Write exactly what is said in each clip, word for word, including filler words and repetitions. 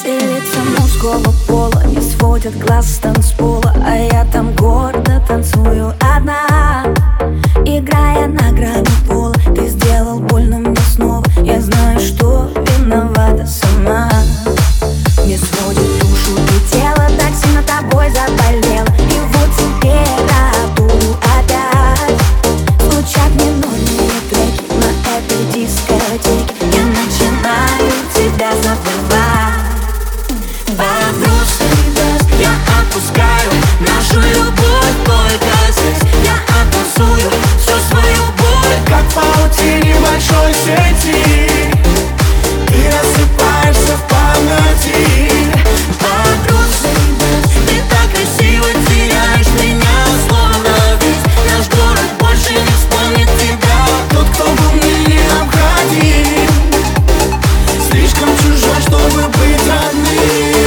Лица мужского пола не сводят глаз с танцпола, а я там гордо танцую одна, играя на грани пола. Ты сделал больно мне снова, я знаю, что виновата сама. Не сводит душу и тело, так сильно тобой заболела. И вот температуру опять звучат минорные треки на этой дискотеке. Я начинаю тебя забывать. Под грустный дождь я отпускаю нашу любовь только здесь. Я оттанцую всю свою боль, как в паутине большой сети. Ты рассыпаешься в памяти. Под грустный дождь ты так красиво теряешь меня, словно весь наш город больше не вспомнит тебя. Тот, кто был мне необходим, слишком чужой, чтобы быть родным.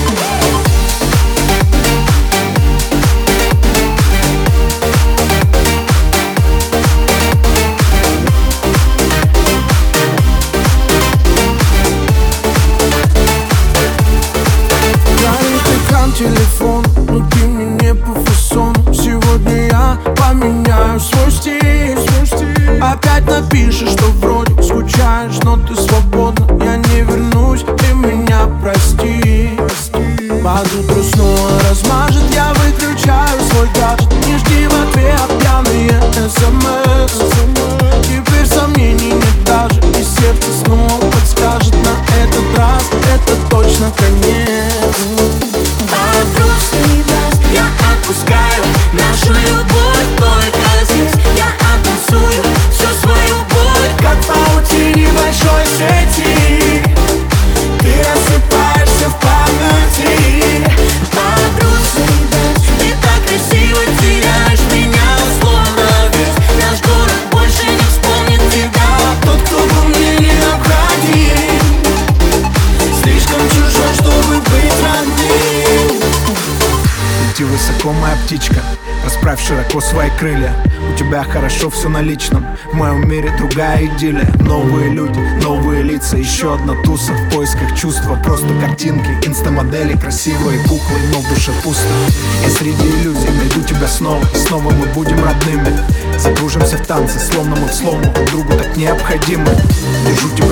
Телефон, но ты мне не по фасону. Сегодня я поменяю свой стиль, свой стиль. Опять напишешь, что вроде скучаешь, но ты свободна. Я не вернусь, ты меня прости, прости. Под утро снова размажет, я выключаю свой гаджет. Не жди в ответ пьяные смс. Теперь сомнений нет даже, и сердце снова подскажет: на этот раз это точно конец. Под грустный дождь я отпускаю нашу любовь только здесь. Я оттанцую всю свою боль, как в паутине большой сети. Ты рассыпаешься в памяти. Под грустный дождь ты так красиво теряешь меня, словно весь наш город больше не вспомнит тебя. Тот, кто был мне необходим, слишком чужой, чтобы быть родным. Лети высоко, моя птичка, расправь широко свои крылья. У тебя хорошо все на личном, в моем мире другая идиллия. Новые люди, новые лица, еще одна туса в поисках чувства. Просто картинки, инстамодели, красивые куклы, но в душе пусто. Я среди иллюзий найду тебя снова, и снова мы будем родными. Закружимся в танце, словно мы в слому, друг другу так необходимы. Держу тебя